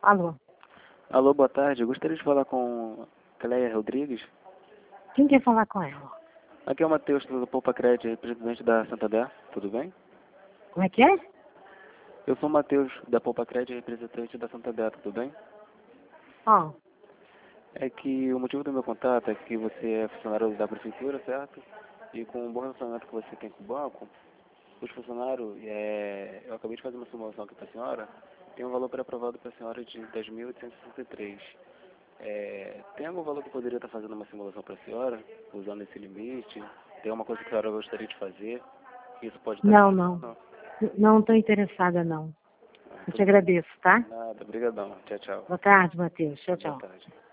Alô? Alô, boa tarde. Eu gostaria de falar com Cléia Rodrigues. Quem quer falar com ela? Aqui é o Matheus do Poupa Crédito, representante da Santander. Tudo bem? Como é que é? Eu sou o Matheus da Poupa Crédito, representante da Santander. Tudo bem? Ó, É que o motivo do meu contato é que você é funcionário da prefeitura, certo? E com o bom relacionamento que você tem com o banco, os funcionários, eu acabei de fazer uma simulação aqui para a senhora, tem um valor pré-aprovado para a senhora de 10.863. Tem algum valor que eu poderia estar fazendo uma simulação para a senhora, usando esse limite? Tem alguma coisa que a senhora gostaria de fazer? Isso pode estar... não. Não estou interessada, não. Eu te agradeço, tá? Nada, brigadão. Tchau, tchau. Boa tarde, Matheus. Tchau, Boa tchau. tarde.